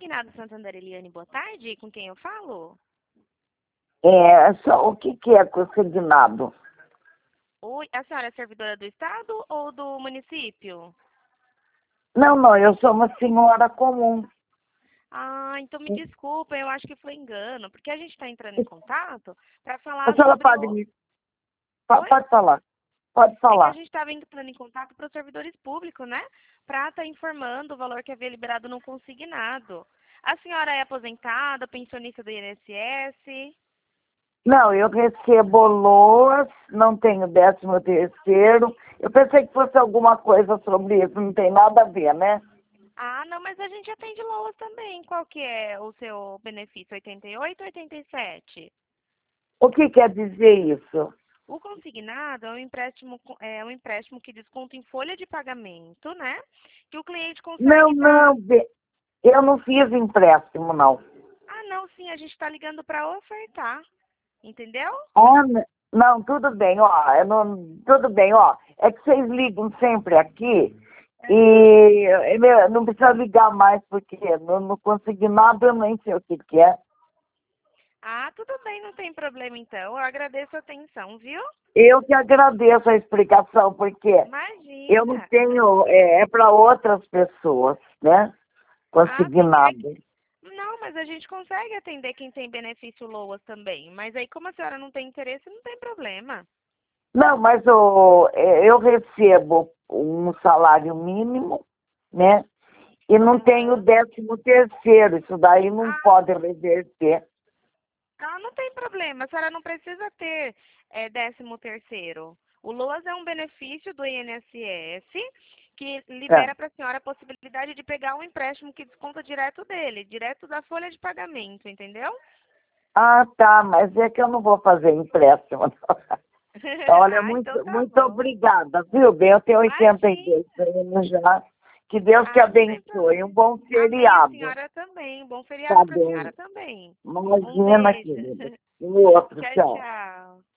Consignado Santander, Eliane, boa tarde. Com quem eu falo? Só o que é consignado? Oi, a senhora é servidora do Estado ou do município? Não, eu sou uma senhora comum. Ah, então me desculpa, eu acho que foi engano, porque a gente está entrando em contato para A falar senhora sobre pode o... me... Oi? Pode falar, pode É que a falar. gente estava entrando em contato para os servidores públicos, né? Para estar informando o valor que havia liberado no consignado. A senhora é aposentada, pensionista do INSS? Não, eu recebo LOAS, não tenho 13º. Eu pensei que fosse alguma coisa sobre isso, não tem nada a ver, né? Ah, não, mas a gente atende LOAS também. Qual que é o seu benefício? 88 ou 87? O que quer dizer isso? O consignado é um empréstimo que desconta em folha de pagamento, né? Que o cliente consegue estar... Eu não fiz empréstimo, não. Ah, não, sim, a gente está ligando para ofertar, entendeu? Não, tudo bem, ó. Tudo bem, ó. É que vocês ligam sempre aqui e eu não precisa ligar mais, porque no consignado eu nem sei o que é. Ah, tudo bem, não tem problema então. Eu agradeço a atenção, viu? Eu que agradeço a explicação, porque eu não Imagina. tenho, é para outras pessoas, né? Ah, sim, Consignado. não, mas a gente consegue atender quem tem benefício LOAS também. Mas aí, como a senhora não tem interesse, não tem problema. Não, mas eu recebo um salário mínimo, né? E não tenho Aham. 13º, isso daí não Ah, pode reverter. não tem problema. A senhora não precisa ter 13º. O LOAS é um benefício do INSS que É. libera para a senhora a possibilidade de pegar um empréstimo que desconta direto dele, direto da folha de pagamento, entendeu? Ah, tá, mas é que eu não vou fazer empréstimo. Olha, Ah, então tá muito bom. obrigada, viu, bem? Eu tenho Imagina. 82 anos já. Que Deus te Ah, não tem abençoe. Um problema. bom Amém, a feriado. senhora também. Bom Tá feriado para a bem. senhora também. Um Imagina, beijo. querida. O outro, Tchau, tchau. tchau.